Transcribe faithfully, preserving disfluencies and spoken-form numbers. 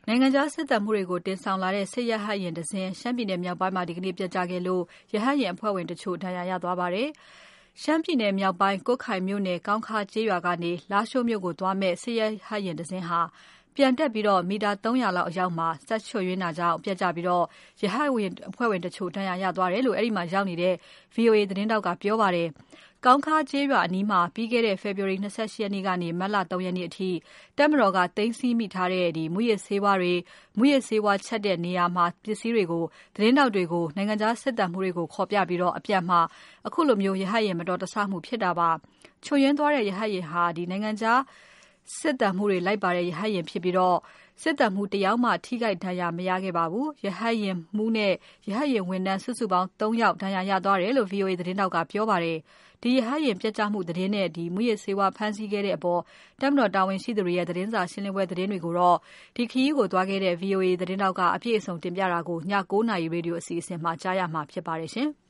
နိုင်ငံခြားစစ်တပ်မှုတွေကိုတင်ဆောင်လာတဲ့စစ်ရဟတ်ယာဉ်တစ်စင်းရှမ်းပြည်နယ်မြောက်ပိုင်းမှာဒီကနေ့ပြတ်ကျခဲ့လို့ရဟတ်ယာဉ်အဖွဲ့ဝင်တချို့ဒဏ်ရာရသွားပါတယ်။ရှမ်းပြည်နယ်မြောက်ပိုင်းကွတ်ခိုင်မြို့နယ်ကောင်းခါကျေးရွာကနေလားရှိုးမြို့ကိုသွားမဲ့စစ်ရဟတ်ယာဉ်တစ်စင်းဟာပြန်တက်ပြီးမီတာသုံးရာလောက်အရောက်မှာစက်ချွတ်ယွင်းတာကြောင့်ပြတ်ကျပြီးရဟတ်ယာဉ်အဖွဲ့ဝင်တချို့ဒဏ်ရာရသွားတယ်လို့အဲဒီမှာရောက်နေတဲ့ ဗွီအိုအေ သတင်းတောက်ကပြောပါတယ်။ကောင်းခါကျေးရွာအနီးမှာပြီးခဲ့တဲ့ ဖေဖော်ဝါရီ ၂၈ ရက်နေ့ကနေမတ်လ ၃ ရက်နေ့အထိတပ်မတော်ကသိမ်းဆည်းမိထားတဲ့မူးယစ်ဆေးဝါးတွေမူးယစ်ဆေးဝါးချက်တဲ့နေရာမှာပစ္စည်းတွေကိုသတင်းတောက်တွေကိုနိုင်ငံခြားစစ်တပ်မှုတွေကိုခေါ်ပြပြီးအပြန်မှာအခုလိုမျိုးရဟတ်ယာဉ်မတော်တဆမှုဖြစ်တာပါ။ချွတ်ယွင်းသွားတဲ့ရဟတ်ယာဉ်ဟာနိုင်ငံခြားစစ်တပ်မှုတွေလိုက်ပါတဲ့ရဟတ်ယာဉ်ဖြစ်ပြီးစစ်တပ်မှုတယောက်မှထိခိုက်ဒဏ်ရာမရခဲ့ပါဘူး။ရဟတ်ယာဉ်မှူးနဲ့ရဟတ်ယာဉ်ဝန်ထမ်းစုစုပေါင်းသုံးယောက်ဒဏ်ရာရသွားတယ်လို့ ဗွီအိုအေ သတင်းတောက်ကပြောပါတယ်။ဒီရဟတ်ယာဉ်ပြတ်ကျမှုသတင်းနဲ့မူးယစ်ဆေးဝါးဖမ်းဆီးခဲ့တဲ့အပေါ်တပ်မတော်တာဝန်ရှိသူတွေရဲ့သတင်းစာရှင်းလင်းပွဲသတင်းတွေကိုတော့ဒီခရီးကိုသွားခဲ့တဲ့ ဗွီအိုအေ သတင်းတောက်ကအပြည့်အစုံတင်ပြတာကိုည ၉ နာရီရေဒီယိုအစီအစဉ်မှာကြားရမှာဖြစ်ပါတယ်ရှင်။